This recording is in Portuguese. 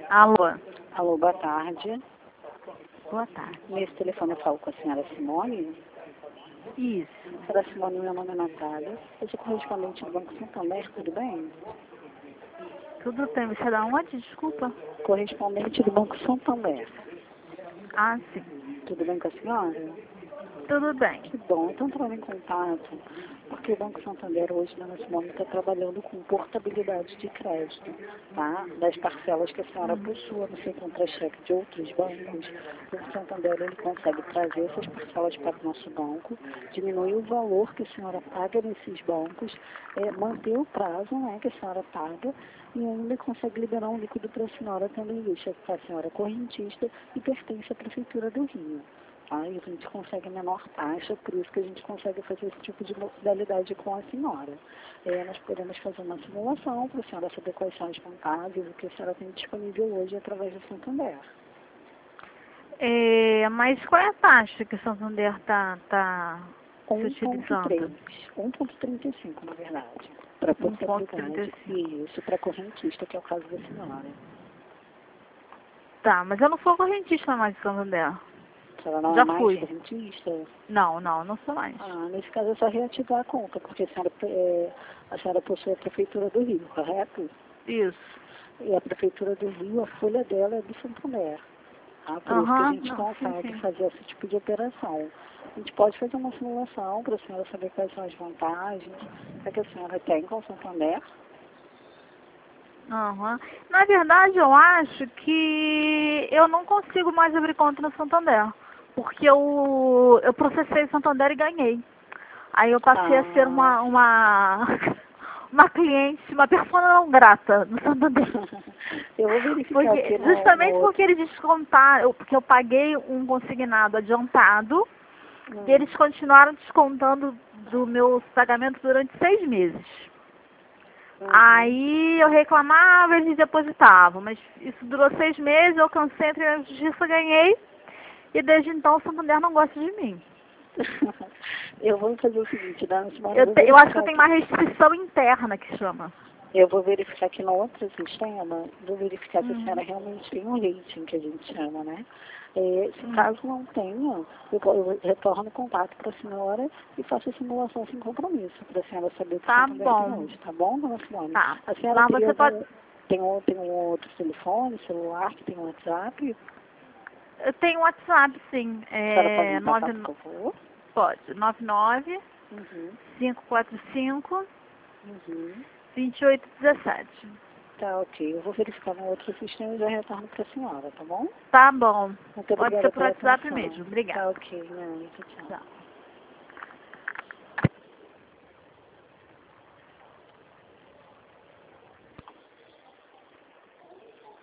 Alô, Alô, boa tarde. boa tarde. Nesse telefone eu falo com a senhora Simone. Isso, Senhora Simone, meu nome é Natália. Eu sou correspondente do Banco Santander, tudo bem? tudo bem. Você é da onde? Desculpa. Correspondente do Banco Santander. Ah, sim. Tudo bem com a senhora? Tudo bem. Que bom. Então, entrando em contato, porque o Banco Santander hoje, dona Simone, está trabalhando com portabilidade de crédito, tá? Das parcelas que a senhora possua no seu contra-cheque de outros bancos, o Banco Santander ele consegue trazer essas parcelas para o nosso banco, diminuir o valor que a senhora paga nesses bancos, manter o prazo, né, que a senhora paga, e ainda consegue liberar um líquido para a senhora, tendo em vista que a senhora é correntista e pertence à Prefeitura do Rio. Tá? E a gente consegue menor taxa, por isso que a gente consegue fazer esse tipo de modalidade com a senhora. Nós podemos fazer uma simulação para a senhora saber quais são as vantagens, o que a senhora tem disponível hoje através do Santander. Mas qual é a taxa que o Santander está se 1,3, utilizando? 1,35 na verdade, para portabilidade. 1,35. Isso, para correntista, que é o caso da senhora. Tá, mas eu não sou correntista mais do Santander. A senhora não é Já mais fui. correntista? Não sou mais. Nesse caso é só reativar a conta, porque a senhora possui a Prefeitura do Rio, correto? Isso. E a Prefeitura do Rio, a folha dela é do Santander. Tá? Por isso que a Aham, gente não, sim, consegue sim. fazer esse tipo de operação. A gente pode fazer uma simulação para a senhora saber quais são as vantagens que a senhora tem com o Santander. Aham. Na verdade, eu acho que eu não consigo mais abrir conta no Santander. Porque eu processei o Santander e ganhei. Aí eu passei a ser Ah, uma cliente, uma persona não grata no Santander. eu vou verificar Porque, aqui no justamente porque outro. eles descontaram, porque eu paguei um consignado adiantado e eles continuaram descontando do meu pagamento durante 6 meses. Uhum. Aí eu reclamava, eles depositavam, mas isso durou 6 meses, eu cansei, entrei na justiça, ganhei, e desde então o Santander não gosta de mim. Eu vou fazer o seguinte, Dana Simone, eu vou Eu acho que verificar eu tenho aqui. uma restrição interna que chama. Eu vou verificar aqui no outro sistema, vou verificar se a senhora Uhum. realmente tem um rating, que a gente chama, né? Se Uhum. caso não tenha, eu retorno o contato para a senhora e faço a simulação sem compromisso, para a senhora saber o que o Tá Santander tem bom. hoje, tá bom, dona Simone? Tá. A senhora Mas teria você pode... tem um outro telefone, celular, que tem um WhatsApp? Eu tenho WhatsApp, sim. A senhora pode me passar, por favor? Pode. 99 Uhum, 545 uhum. 2817. Tá, ok. Eu vou verificar no outro sistema e já retorno para a senhora, tá bom? Tá bom. Muito Pode ser obrigada por pela WhatsApp atenção. mesmo. Obrigada. Tá ok, não, tchau, tchau. Tchau.